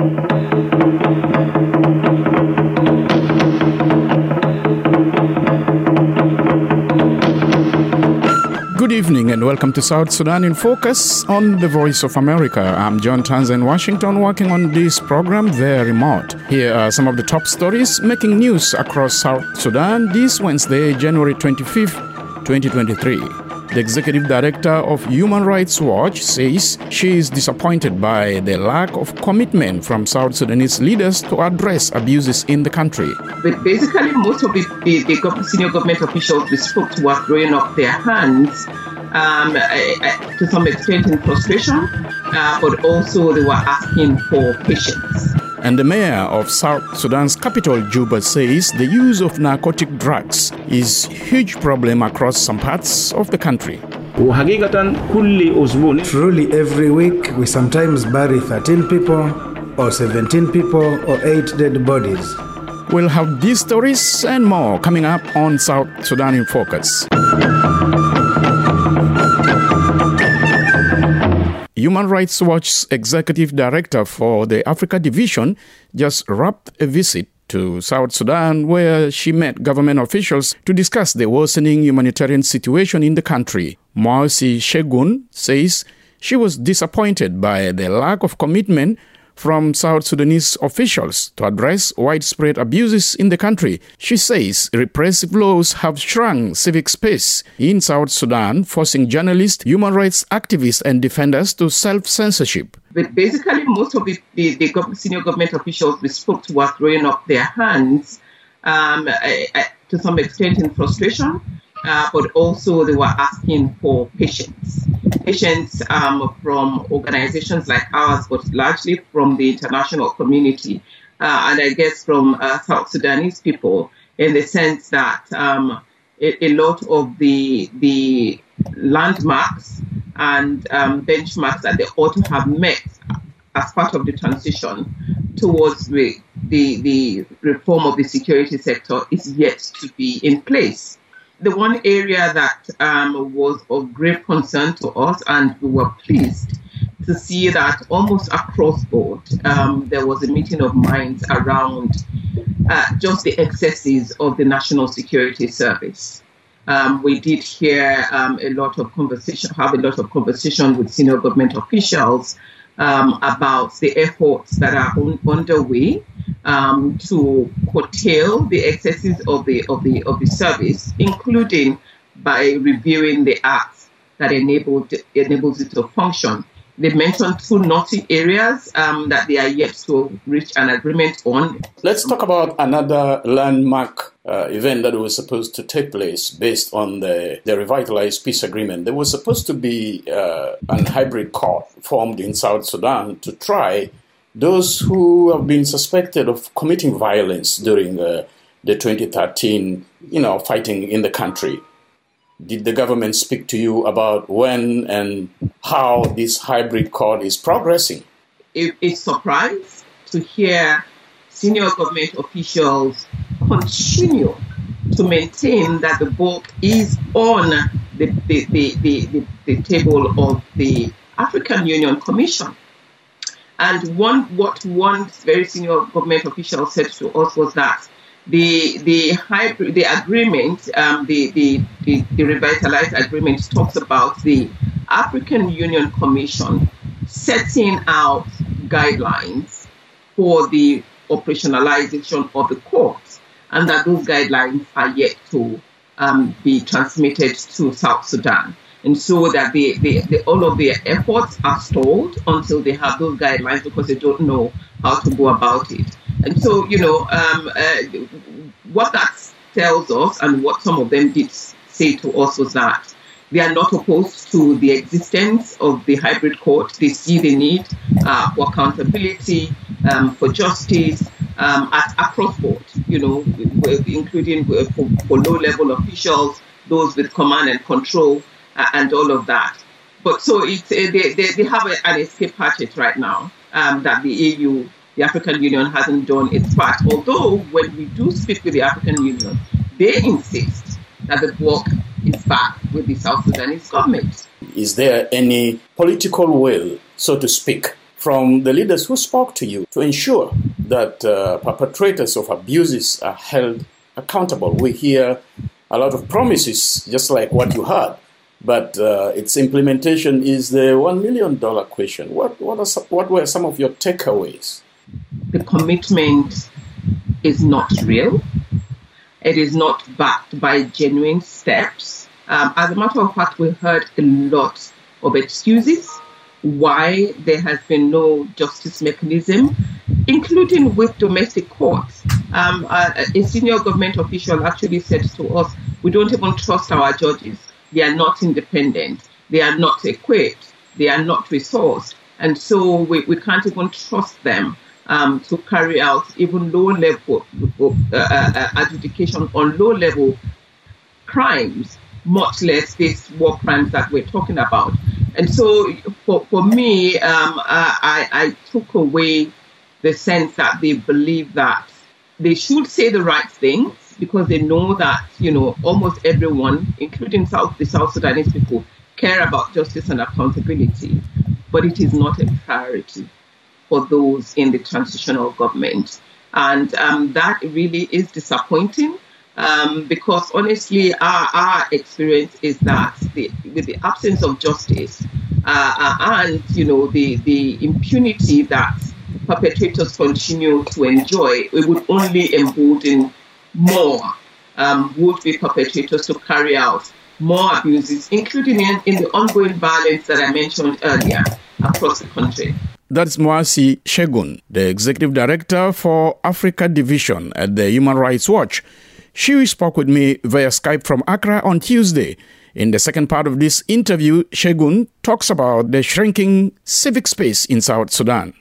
Good evening and welcome to South Sudan in Focus on the Voice of America. I'm John Tanza in Washington, working on this program very remote. Here are some of the top stories making news across South Sudan this Wednesday, January 25th, 2023. The executive director of Human Rights Watch says she is disappointed by the lack of commitment from South Sudanese leaders to address abuses in the country. But basically, most of the senior government officials we spoke to were throwing up their hands to some extent in frustration, but also they were asking for patience. And the mayor of South Sudan's capital, Juba, says the use of narcotic drugs is a huge problem across some parts of the country. Truly, every week we sometimes bury 13 people or 17 people or 8 dead bodies. We'll have these stories and more coming up on South Sudan in Focus. Human Rights Watch's executive director for the Africa Division just wrapped a visit to South Sudan where she met government officials to discuss the worsening humanitarian situation in the country. Marcy Shegun says she was disappointed by the lack of commitment from South Sudanese officials to address widespread abuses in the country. She says repressive laws have shrunk civic space in South Sudan, forcing journalists, human rights activists and defenders to self-censorship. But basically, most of the senior government officials we spoke to were throwing up their hands to some extent in frustration, but also they were asking for patience. Patience from organizations like ours, but largely from the international community, and I guess from South Sudanese people, in the sense that a lot of the landmarks and benchmarks that they ought to have met as part of the transition towards the reform of the security sector is yet to be in place. The one area that was of great concern to us, and we were pleased to see that almost across board, there was a meeting of minds around just the excesses of the National Security Service. We did hear have a lot of conversation with senior government officials about the efforts that are underway to curtail the excesses of the service, including by reviewing the acts that enables it to function. They mentioned 2 naughty areas that they are yet to reach an agreement on. Let's talk about another landmark event that was supposed to take place based on the revitalized peace agreement. There was supposed to be an hybrid court formed in South Sudan to try those who have been suspected of committing violence during the 2013, fighting in the country. Did the government speak to you about when and how this hybrid court is progressing? It's surprised to hear senior government officials continue to maintain that the book is on the table of the African Union Commission. And what one very senior government official said to us was that the agreement, the revitalized agreement, talks about the African Union Commission setting out guidelines for the operationalization of the courts, and that those guidelines are yet to be transmitted to South Sudan. And so that all of their efforts are stalled until they have those guidelines, because they don't know how to go about it. And so, what that tells us, and what some of them did say to us, was that they are not opposed to the existence of the hybrid court. They see the need for accountability, for justice across board, including for low-level officials, those with command and control, and all of that. But so they have an escape hatchet right now that the EU, the African Union, hasn't done its part. Although when we do speak with the African Union, they insist that the work is back with the South Sudanese government. Is there any political will, so to speak, from the leaders who spoke to you to ensure that perpetrators of abuses are held accountable? We hear a lot of promises, just like what you heard, but its implementation is the $1 million question. What were some of your takeaways? The commitment is not real. It is not backed by genuine steps. As a matter of fact, we heard a lot of excuses why there has been no justice mechanism, including with domestic courts. A senior government official actually said to us, we don't even trust our judges. They are not independent. They are not equipped. They are not resourced. And so we can't even trust them to carry out even low-level adjudication on low-level crimes, much less these war crimes that we're talking about. And so for me, I took away the sense that they believe that they should say the right things because they know that, almost everyone, including the South Sudanese people, care about justice and accountability. But it is not a priority for those in the transitional government. And that really is disappointing. Because honestly, our experience is that with the absence of justice and the impunity that perpetrators continue to enjoy, it would only embolden more would-be perpetrators to carry out more abuses, including in the ongoing violence that I mentioned earlier across the country. That's Moasi Shegun, the Executive Director for Africa Division at the Human Rights Watch. She spoke with me via Skype from Accra on Tuesday. In the second part of this interview, Shegun talks about the shrinking civic space in South Sudan.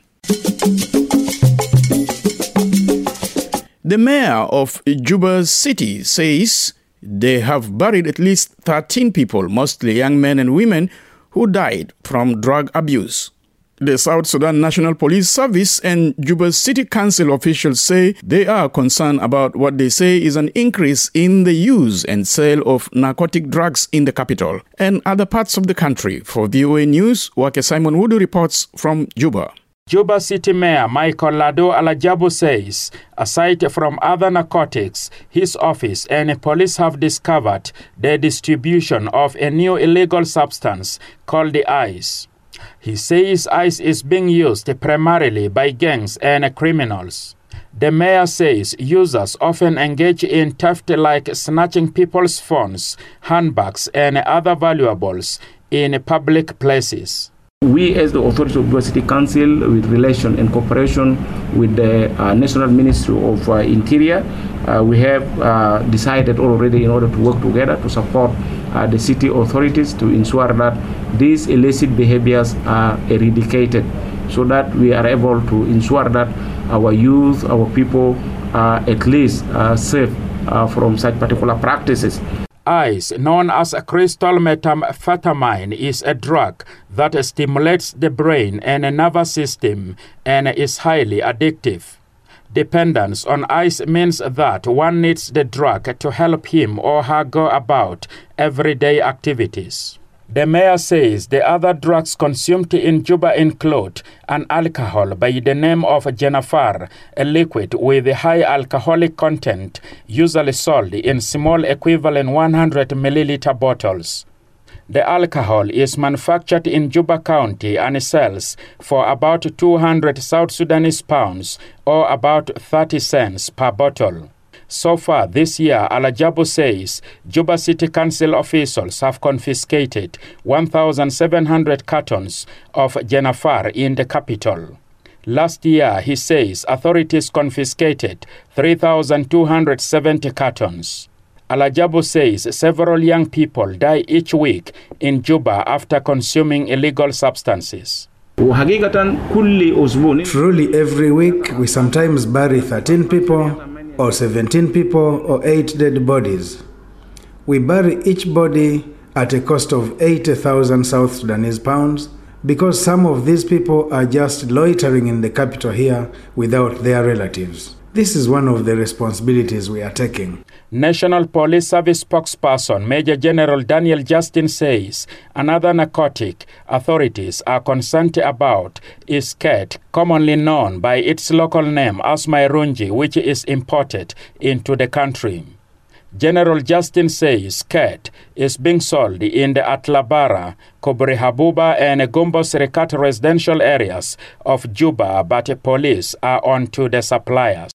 The mayor of Juba City says they have buried at least 13 people, mostly young men and women, who died from drug abuse. The South Sudan National Police Service and Juba City Council officials say they are concerned about what they say is an increase in the use and sale of narcotic drugs in the capital and other parts of the country. For VOA News, Wake Simon Wudu reports from Juba. Juba City Mayor Michael Lado Alajabu says, aside from other narcotics, his office and police have discovered the distribution of a new illegal substance called the ice. He says ice is being used primarily by gangs and criminals. The mayor says users often engage in theft like snatching people's phones, handbags, and other valuables in public places. We, as the authority of Juba City Council, with relation and cooperation with the National Ministry of Interior, we have decided already in order to work together to support the city authorities to ensure that these illicit behaviors are eradicated so that we are able to ensure that our youth, our people are at least safe from such particular practices. Ice, known as crystal methamphetamine, is a drug that stimulates the brain and nervous system and is highly addictive. Dependence on ice means that one needs the drug to help him or her go about everyday activities. The mayor says the other drugs consumed in Juba include an alcohol by the name of Jenafar, a liquid with a high alcoholic content, usually sold in small equivalent 100 milliliter bottles. The alcohol is manufactured in Juba County and sells for about 200 South Sudanese pounds or about 30 cents per bottle. So far this year, Alajabu says Juba City Council officials have confiscated 1,700 cartons of Jenafar in the capital. Last year, he says authorities confiscated 3,270 cartons. Alajabu says several young people die each week in Juba after consuming illegal substances. Truly, every week we sometimes bury 13 people, or 17 people, or 8 dead bodies. We bury each body at a cost of 80,000 South Sudanese pounds because some of these people are just loitering in the capital here without their relatives. This is one of the responsibilities we are taking. National Police Service spokesperson Major General Daniel Justin says another narcotic authorities are concerned about is khat, commonly known by its local name as Mairungi, which is imported into the country. General Justin says khat is being sold in the Atlabara, Kobri Habuba and Gumbos Rekat residential areas of Juba, but police are on to the suppliers.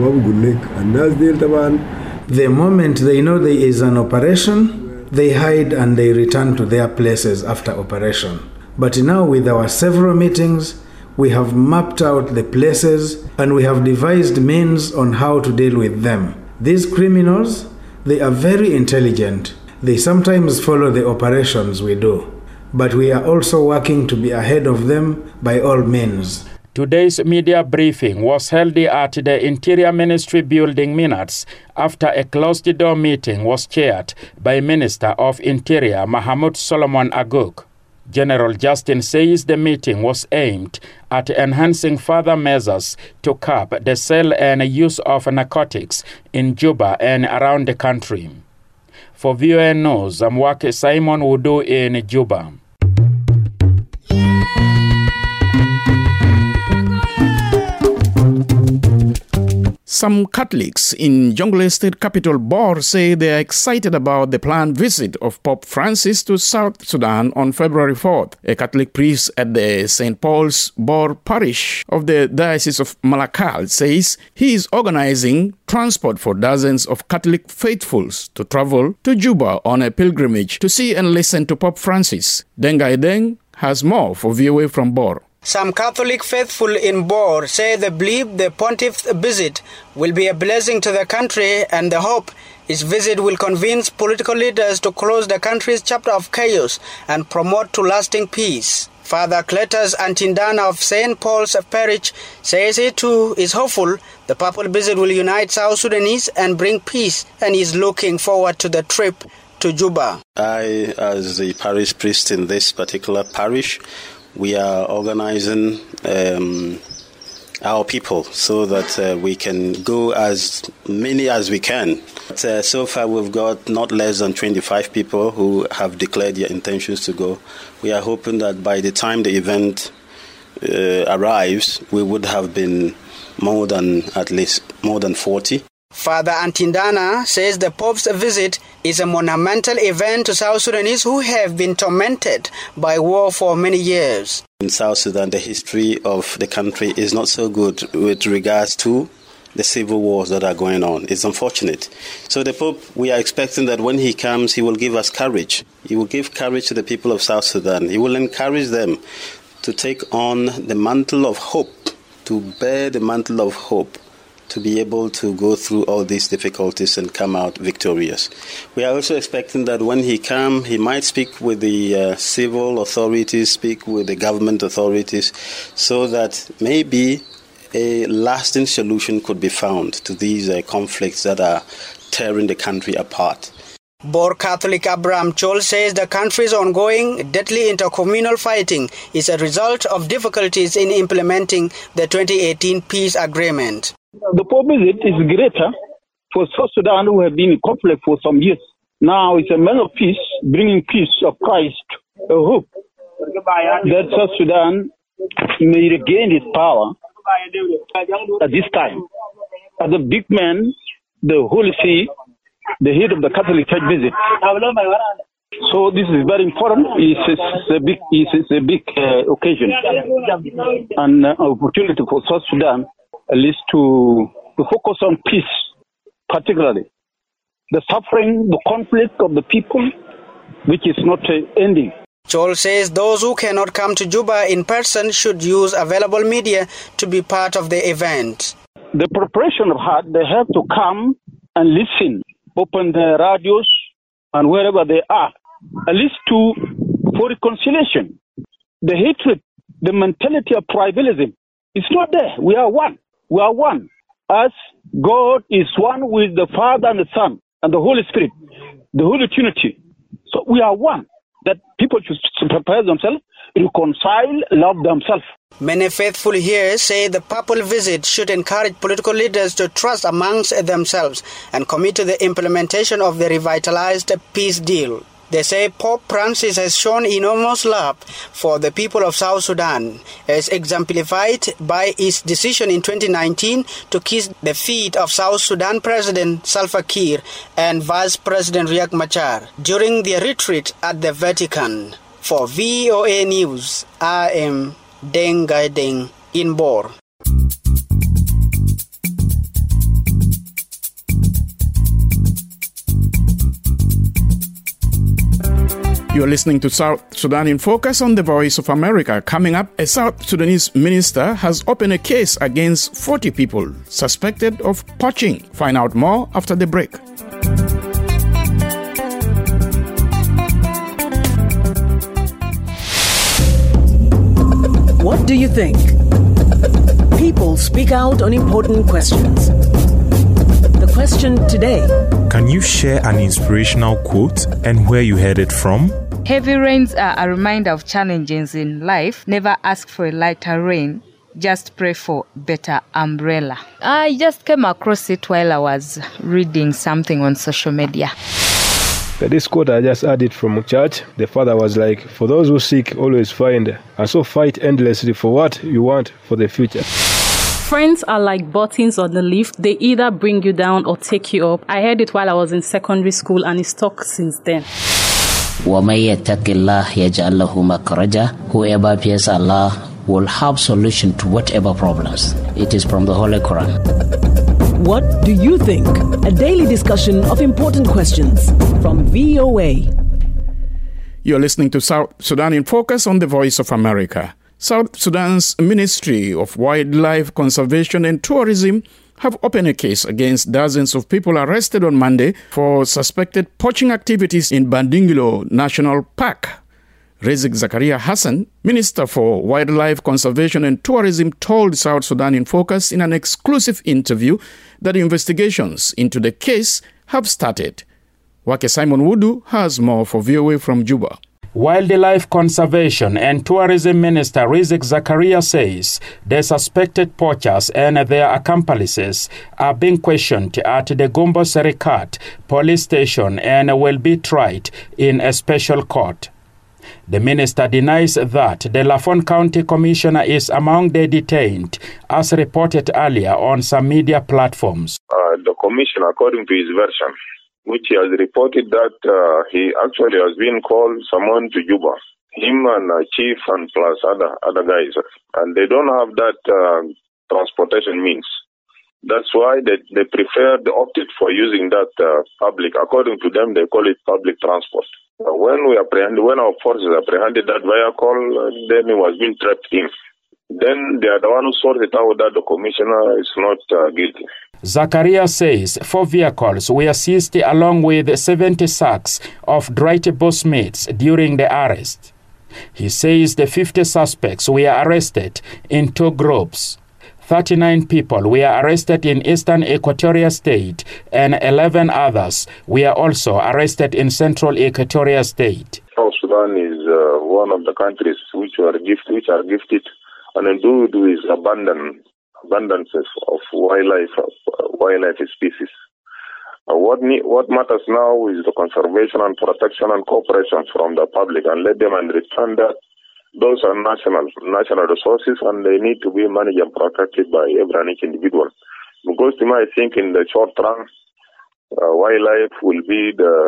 The moment they know there is an operation, they hide and they return to their places after operation. But now with our several meetings, we have mapped out the places and we have devised means on how to deal with them. These criminals, they are very intelligent. They sometimes follow the operations we do. But we are also working to be ahead of them by all means. Today's media briefing was held at the Interior Ministry building minutes after a closed-door meeting was chaired by Minister of Interior Mahmoud Solomon Aguk. General Justin says the meeting was aimed at enhancing further measures to curb the sale and use of narcotics in Juba and around the country. For VOA News, I'm working Simon Wudu in Juba. Some Catholics in Jonglei State capital Bor say they are excited about the planned visit of Pope Francis to South Sudan on February 4th. A Catholic priest at the St. Paul's Bor parish of the Diocese of Malakal says he is organizing transport for dozens of Catholic faithfuls to travel to Juba on a pilgrimage to see and listen to Pope Francis. Dengai Deng has more for VOA from Bor. Some Catholic faithful in Bor say they believe the pontiff's visit will be a blessing to the country, and the hope his visit will convince political leaders to close the country's chapter of chaos and promote to lasting peace. Father Cletus Antindana of St. Paul's Parish says he too is hopeful the papal visit will unite South Sudanese and bring peace, and is looking forward to the trip to Juba. I, as the parish priest in this particular parish, we are organizing our people so that we can go as many as we can. So far we've got not less than 25 people who have declared their intentions to go. We are hoping that by the time the event arrives, we would have been at least more than 40. Father Antindana says the Pope's visit is a monumental event to South Sudanese who have been tormented by war for many years. In South Sudan, the history of the country is not so good with regards to the civil wars that are going on. It's unfortunate. So the Pope, we are expecting that when he comes, he will give us courage. He will give courage to the people of South Sudan. He will encourage them to take on the mantle of hope, to bear the mantle of hope, to be able to go through all these difficulties and come out victorious. We are also expecting that when he comes, he might speak with the civil authorities, speak with the government authorities, so that maybe a lasting solution could be found to these conflicts that are tearing the country apart. Bor Catholic Abraham Chol says the country's ongoing deadly intercommunal fighting is a result of difficulties in implementing the 2018 peace agreement. The Pope visit is greater for South Sudan, who have been in conflict for some years. Now it's a man of peace, bringing peace of Christ, a hope that South Sudan may regain its power at this time. As a big man, the Holy See, the head of the Catholic Church visit. So this is very important. It's a big occasion and opportunity for South Sudan, at least to focus on peace, particularly the suffering, the conflict of the people, which is not ending. Chol says those who cannot come to Juba in person should use available media to be part of the event. The preparation of heart, they have to come and listen, open their radios and wherever they are, at least for reconciliation. The hatred, the mentality of tribalism, it's not there. We are one. We are one. As God is one with the Father and the Son and the Holy Spirit, the Holy Trinity. So we are one. that people should prepare themselves, reconcile, love themselves. Many faithful here say the papal visit should encourage political leaders to trust amongst themselves and commit to the implementation of the revitalized peace deal. They say Pope Francis has shown enormous love for the people of South Sudan, as exemplified by his decision in 2019 to kiss the feet of South Sudan President Salva Kiir and Vice President Riek Machar during their retreat at the Vatican. For VOA News, I am Deng Gai Deng in Bor. You're listening to South Sudan in Focus on the Voice of America. Coming up, a South Sudanese minister has opened a case against 40 people suspected of poaching. Find out more after the break. What do you think? People speak out on important questions. The question today: can you share an inspirational quote and where you heard it from? Heavy rains are a reminder of challenges in life. Never ask for a lighter rain. Just pray for better umbrella. I just came across it while I was reading something on social media. This quote I just added from church. The father was like, for those who seek, always find. And so fight endlessly for what you want for the future. Friends are like buttons on the lift. They either bring you down or take you up. I heard it while I was in secondary school and it's stuck since then. وَمَن يَتَّقِ اللَّهَ يَجْعَل لَّهُ مَخْرَجًا. Whoever fears Allah will have solution to whatever problems. It is from the Holy Quran. What do you think? A daily discussion of important questions from VOA. You're listening to South Sudan in Focus on the Voice of America. South Sudan's Ministry of Wildlife Conservation and Tourism have opened a case against dozens of people arrested on Monday for suspected poaching activities in Bandingilo National Park. Rizik Zakaria Hassan, Minister for Wildlife Conservation and Tourism, told South Sudan in Focus in an exclusive interview that investigations into the case have started. Wake Simon Wudu has more for VOA from Juba. Wildlife Conservation and Tourism Minister Rizik Zakaria says the suspected poachers and their accomplices are being questioned at the Gombo Serikat police station and will be tried in a special court. The minister denies that the Lafon County Commissioner is among the detained, as reported earlier on some media platforms. The commissioner, according to his version, which he has reported that he actually has been called, summoned to Juba, him and chief and plus other guys, and they don't have that transportation means. That's why they opted for using that public. According to them, they call it public transport. When our forces apprehended that vehicle, then it was being trapped in. Then they are the one who sorted out that the commissioner is not guilty. Zakaria says 4 vehicles were seized along with 70 sacks of dried bush meats during the arrest. He says the 50 suspects were arrested in 2 groups. 39 people were arrested in Eastern Equatoria State and 11 others were also arrested in Central Equatoria State. South Sudan is one of the countries which are gifted and do is abundances of wildlife species. What matters now is the conservation and protection and cooperation from the public, and let them understand that those are national resources and they need to be managed and protected by every and each individual. Because I think in the short run, wildlife will be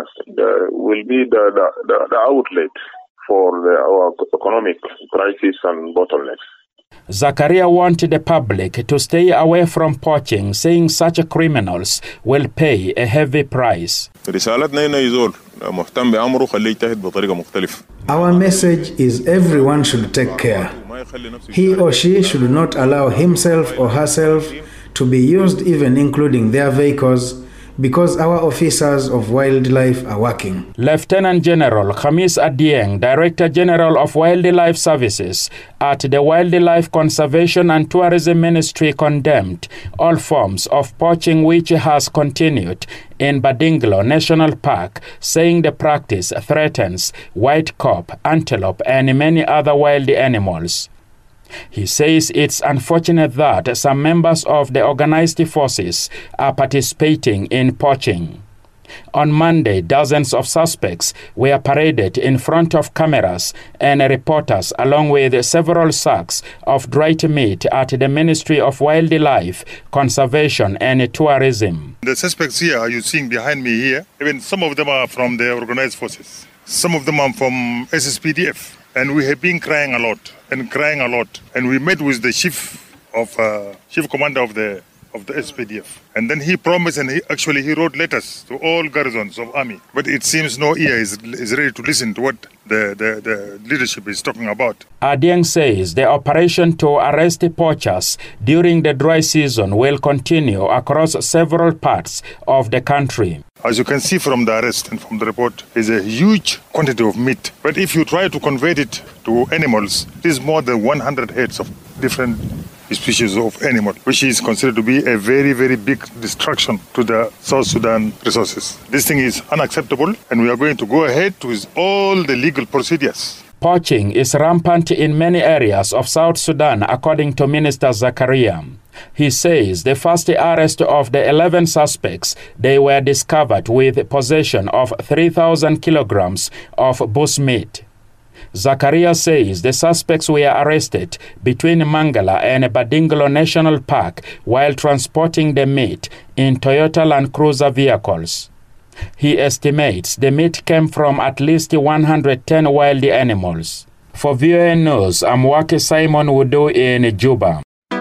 the outlet for our economic crisis and bottlenecks. Zakaria wanted the public to stay away from poaching, saying such criminals will pay a heavy price. Our message is everyone should take care. He or she should not allow himself or herself to be used, even including their vehicles, because our officers of wildlife are working. Lieutenant General Khamis Adieng, Director General of Wildlife Services at the Wildlife Conservation and Tourism Ministry, condemned all forms of poaching which has continued in Badinglo National Park, saying the practice threatens white cob, antelope, and many other wild animals. He says it's unfortunate that some members of the organized forces are participating in poaching. On Monday, dozens of suspects were paraded in front of cameras and reporters, along with several sacks of dried meat at the Ministry of Wildlife, Conservation and Tourism. The suspects here you're seeing behind me here, even some of them are from the organized forces. Some of them are from SSPDF. And we have been crying a lot. And we met with the chief commander of the SPDF. And then he promised, and he wrote letters to all garrisons of army. But it seems no ear is ready to listen to what the leadership is talking about. Adieng says the operation to arrest poachers during the dry season will continue across several parts of the country. As you can see from the arrest and from the report, is a huge quantity of meat. But if you try to convert it to animals, it is more than 100 heads of different species of animal, which is considered to be a very, very big destruction to the South Sudan resources. This thing is unacceptable, and we are going to go ahead with all the legal procedures. Poaching is rampant in many areas of South Sudan, according to Minister Zakaria. He says the first arrest of the 11 suspects, they were discovered with possession of 3,000 kilograms of bushmeat. Zakaria says the suspects were arrested between Mangala and Badinglo National Park while transporting the meat in Toyota Land Cruiser vehicles. He estimates the meat came from at least 110 wild animals. For VOA News, I'm Wake Simon Wudu in Juba.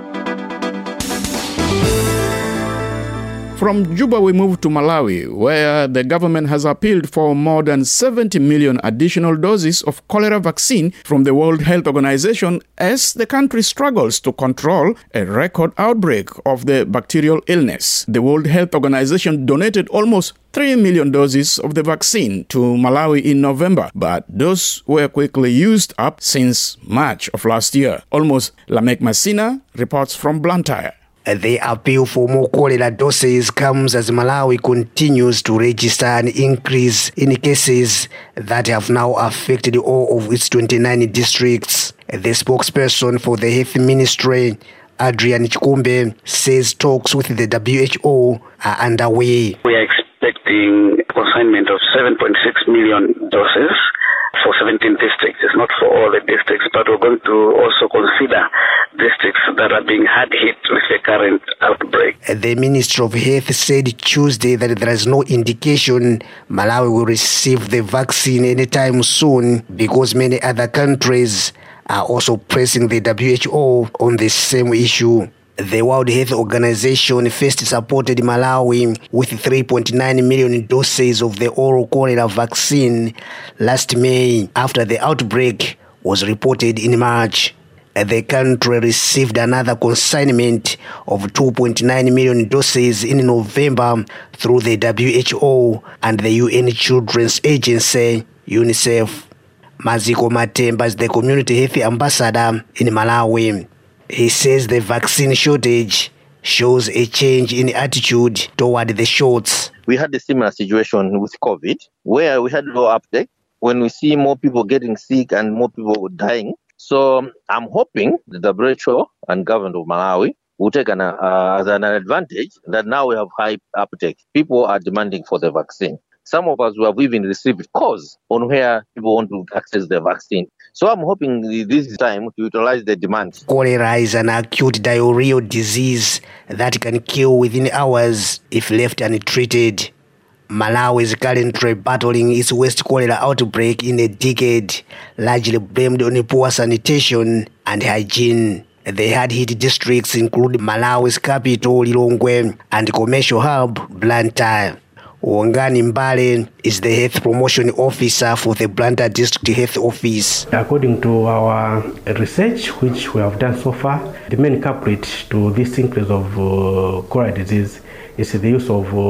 From Juba, we move to Malawi, where the government has appealed for more than 70 million additional doses of cholera vaccine from the World Health Organization as the country struggles to control a record outbreak of the bacterial illness. The World Health Organization donated almost 3 million doses of the vaccine to Malawi in November, but those were quickly used up since March of last year. Almost Lamek Masina reports from Blantyre. The appeal for more cholera doses comes as Malawi continues to register an increase in cases that have now affected all of its 29 districts. The spokesperson for the Health Ministry, Adrian Chikumbe, says talks with the WHO are underway. We are expecting consignment of 7.6 million doses for 17 districts. It's not for all the districts, but we're going to also consider districts that are being hard hit with the current outbreak. The Minister of Health said Tuesday that there is no indication Malawi will receive the vaccine anytime soon because many other countries are also pressing the WHO on the same issue. The World Health Organization first supported Malawi with 3.9 million doses of the oral cholera vaccine last May after the outbreak was reported in March. The country received another consignment of 2.9 million doses in November through the WHO and the UN Children's Agency, UNICEF. Maziko Matemba is the community health ambassador in Malawi. He says the vaccine shortage shows a change in attitude toward the shots. We had a similar situation with COVID, where we had low uptake. When we see more people getting sick and more people dying, so I'm hoping the WHO and government of Malawi will take as an advantage that now we have high uptake. People are demanding for the vaccine. Some of us who have even received calls on where people want to access the vaccine. So I'm hoping this is time to utilize the demand. Cholera is an acute diarrheal disease that can kill within hours if left untreated. Malawi is currently battling its worst cholera outbreak in a decade, largely blamed on poor sanitation and hygiene. The hard-hit districts include Malawi's capital, Lilongwe, and commercial hub, Blantyre. Wongani Mbale is the health promotion officer for the Blantyre District Health Office. According to our research, which we have done so far, the main culprit to this increase of cholera disease is the use of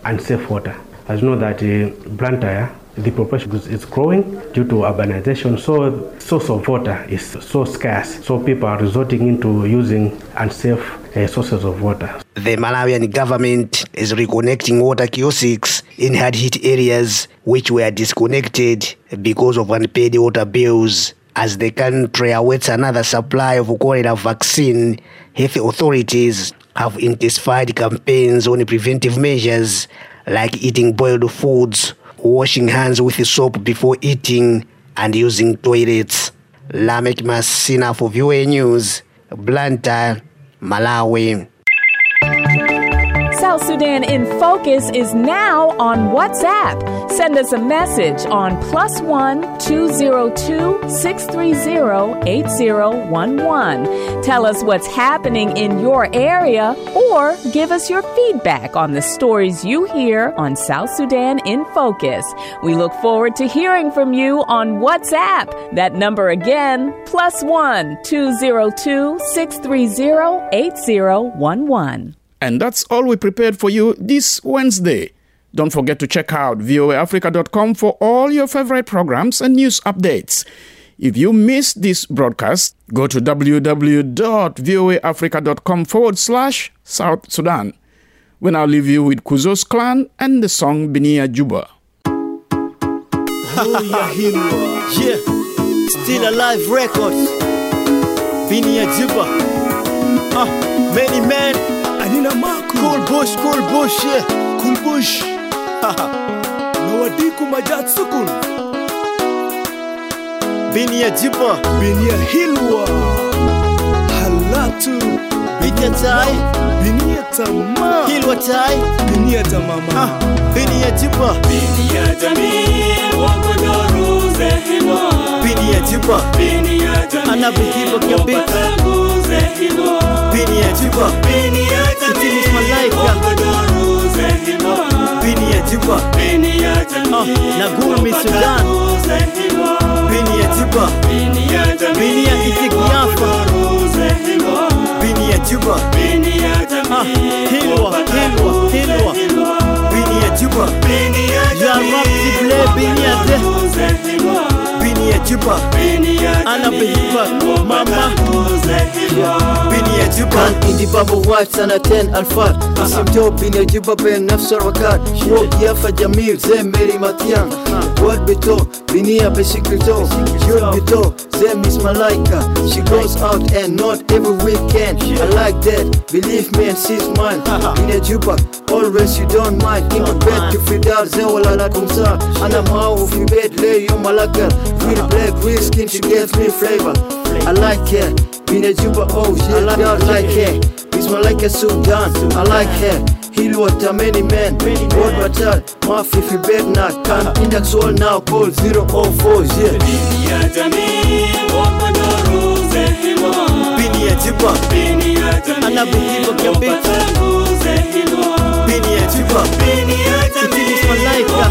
unsafe water. As you know that Blantyre, the population is growing due to urbanization, so the source of water is so scarce. So people are resorting into using unsafe sources of water. The Malawian government is reconnecting water kiosks in hard-hit areas which were disconnected because of unpaid water bills. As the country awaits another supply of cholera vaccine, health authorities have intensified campaigns on preventive measures like eating boiled foods, washing hands with soap before eating, and using toilets. Lamek Masina for VOA News, Blantyre, Malawi. South Sudan in Focus is now on WhatsApp. Send us a message on +1 202 630 8011. Tell us what's happening in your area or give us your feedback on the stories you hear on South Sudan in Focus. We look forward to hearing from you on WhatsApp. That number again, +1 202 630 8011. And that's all we prepared for you this Wednesday. Don't forget to check out voaafrica.com for all your favorite programs and news updates. If you missed this broadcast, go to www.voaafrica.com/South Sudan. We now leave you with Kuzos Clan and the song Binia Juba. Yeah, Still Alive Records. Binia Juba. Many men. Anina Marco. Cool bush, yeah. Cool bush. Nawadiku majat sukun. Binia Jiba. Binia Hilwa. Halatu. Binia Tai. Binia Tama. Hilwa Tai. Binia Tamama. Binia Jiba. Binia Jami. Wakodoru Zehimo. Binia Jiba. Binia Jami. Anabihiba Kiabita. Binia Jiba. Binia Jami. It is my life, yeah. Binia Jiba. Nagumi Sudan. Binia Jiba. Binia Itikiafa. Binia Jiba. Hilwa. Binia Jiba. Yarabti Ble Binia De. Binia Jiba. Ana Bihiba Mama. Binia Jiba. Kan indi baba white sana 10 alfat. Asimto Binia Jiba ben nafsar wakat. Wok yafa jamil zem meri matian. Word bito Binia besikrito. Yud bito zem is malaika. She goes out and not every weekend. I like that, believe me and she's mine. Binia Jiba, always you don't mind. In the bed you fidal zewala la kumsa. Ana mao fi bed lay you malaka. Real black, real skin, she gives me flavor. I like her, Binia Jiba, oh she I like her. It's more like a Sudan, I like her. Hilwa many men, World Batal, Mafi fi bed na. Can index all now, call 004, yeah. Binia Jami, Wakodoru Zehimo. Binia Jiba. Anabihiba Kiabita. Binia Jiba. It is my life, yeah.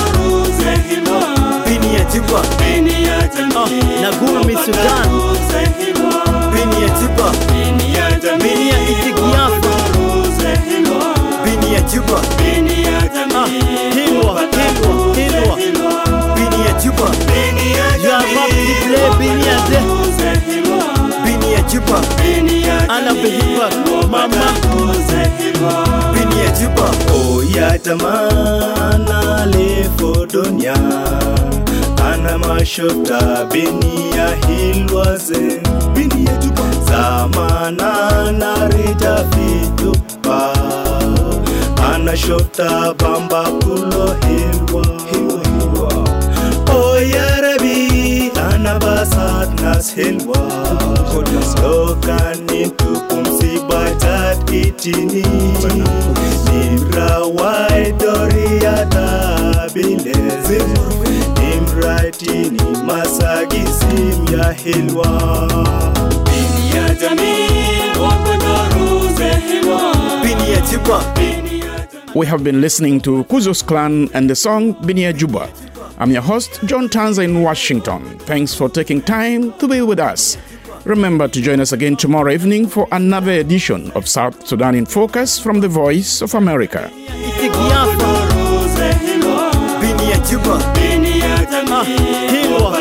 Binia Jiba. Nagumi Sudan. Binia Jiba. Binia Itikiafa. Binia Jiba. Hilwa. Binia Jiba. Yarabti Ble Binia De. Binia Jiba. Ana Bihiba Mama. Binia Jiba. Oh ya tamana le fodonya. Ana mashota Binia Hilwaze. Binia Jiba. Zamana narita fitupa. Ana shota bamba kulo Hilwa. Oh ya Rabbi, ana basat nas Hilwa. Lokan into kumsi batat itini. Nimra wai doriata bilez. Nimratini masagi sim ya Hilwa. Binia Jami, Wakodoru Zehimo. Binia Jiba. We have been listening to Kuzos Clan and the song Binia Juba. I'm your host, John Tanza in Washington. Thanks for taking time to be with us. Remember to join us again tomorrow evening for another edition of South Sudan in Focus from the Voice of America. Biafra. Bini ya Juba. Hilwa.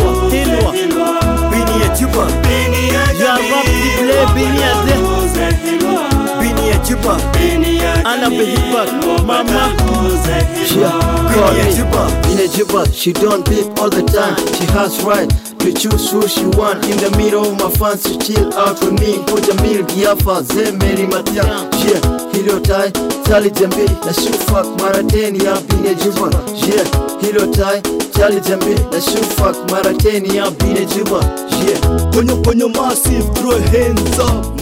Bini ya Juba. Ya Rabbi play Bini ya De. Bini ya Juba. Ana behibak mama. Bini ya Juba. She don't beep all the time. She has right to choose who she want. In the middle of my fans to chill out with me. Kuja mil Biafra Zemeri Matia. Hilo tai Tali Jambi na shufak marateni ya Bini ya Juba. Hilo tai Tali Jambi na shufak marateni ya Bini ya Juba. When you massive, throw your hands up.